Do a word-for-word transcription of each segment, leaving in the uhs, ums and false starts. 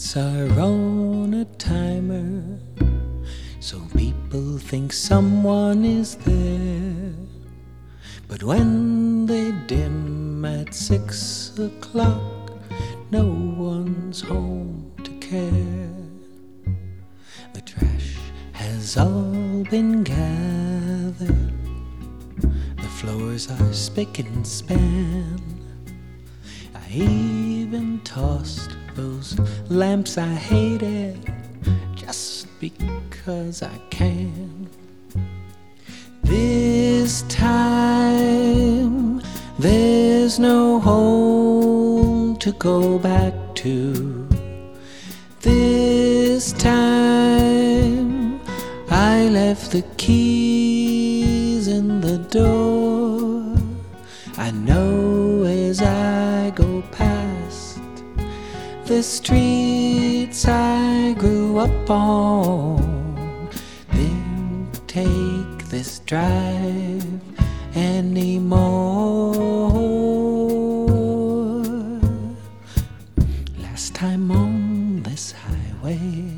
Lights are on a timer, so people think someone is there. But when they dim at six o'clock, no one's home to care. The trash has all been gathered, the floors are spick and span. I even tossed those lamps I hated just because I can. This time there's no home to go back to. This time I left the keys in the door. I know as I go past the streets I grew up on, didn't take this drive anymore. Last time on this highway,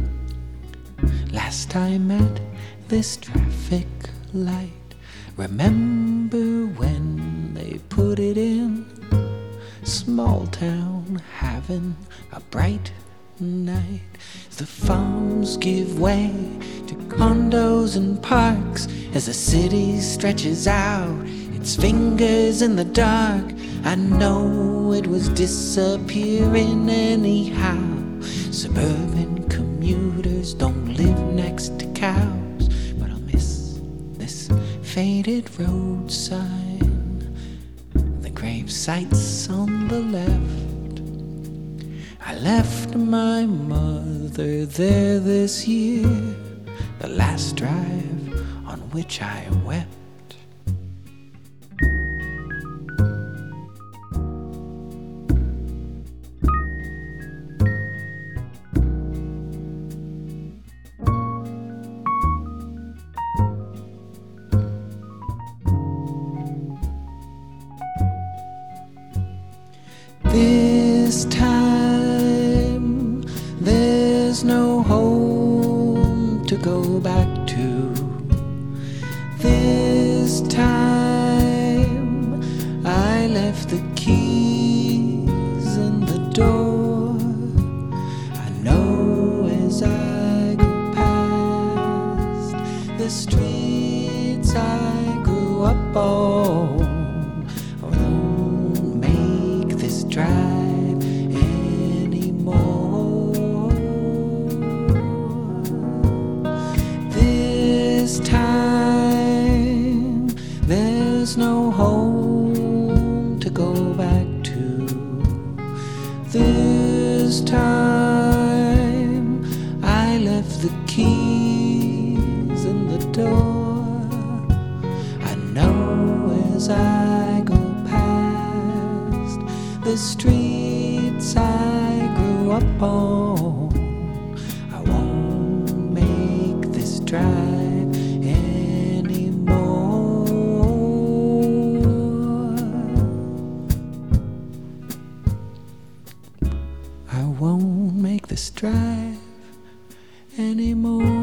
last time at this traffic light. Remember when they put it in? Small town having a bright night. The farms give way to condos and parks as the city stretches out its fingers in the dark. I know it was disappearing anyhow. Suburban commuters don't live next to cows, but I'll miss this faded road sign, the grave sites on the left. I left my mother there this year, the last drive on which I wept. This time there's no home to go back to. This time I left the keys in the door. I know as I go past the streets I grew up on, drive anymore. This time there's no home to go back to. This time I left the keys in the door. I know as I go the streets I grew up on, I won't make this drive anymore. I won't make this drive anymore.